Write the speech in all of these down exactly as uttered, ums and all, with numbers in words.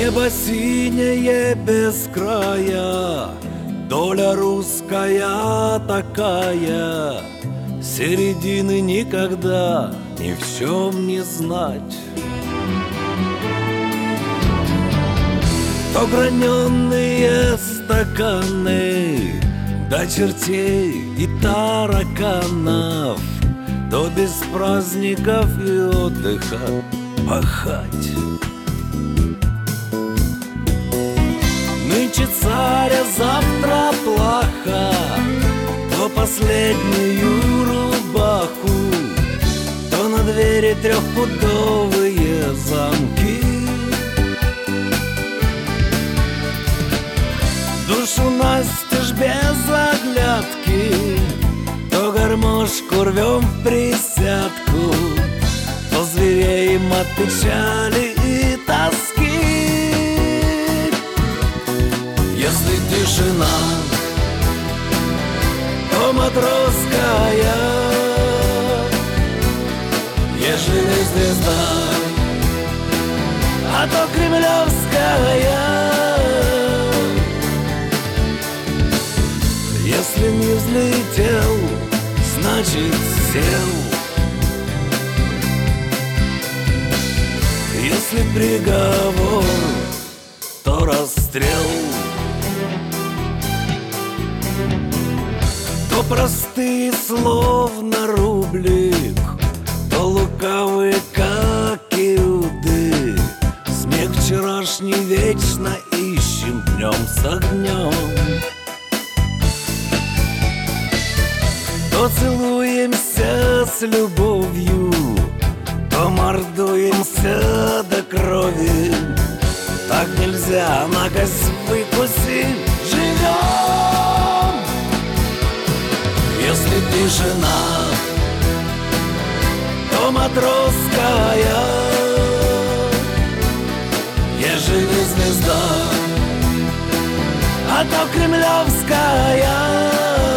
Небо синее без края, доля русская такая, середины никогда ни в чем не знать. То граненые стаканы до чертей и тараканов, то без праздников и отдыха пахать. Нынче царя, завтра плаха, то последнюю рубаху, то на двери трехпудовые замки. Душу настежь без оглядки, то гармошку рвем в присядку, то звереем от печали и тоски. Если тишина, то матросская, ежели звезда, а то кремлевская. Если не взлетел, значит сел. Если приговор, то расстрел. То простые словно рублик, то лукавые, как иуды. Смех вчерашний вечно ищем днем с огнем. То целуемся с любовью, то мордуемся до крови. Так нельзя, на кость выкуси, живем. Если тишина, то матросская, ежели звезда, а то кремлевская.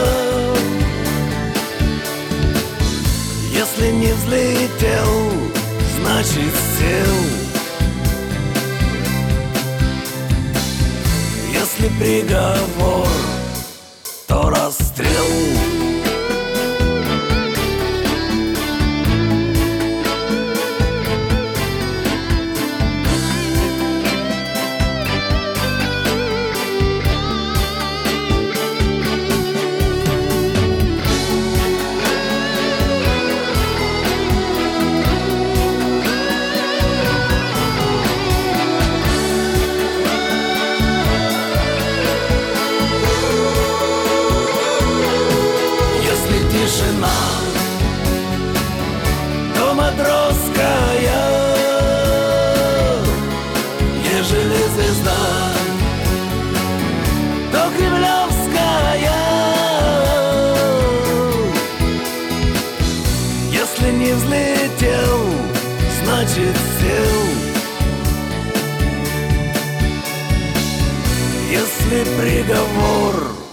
Если не взлетел, значит сел. Если приговор, то расстрел. Тишина, то матросская, ежели звезда, то кремлевская. Если не взлетел, значит сел. Если приговор,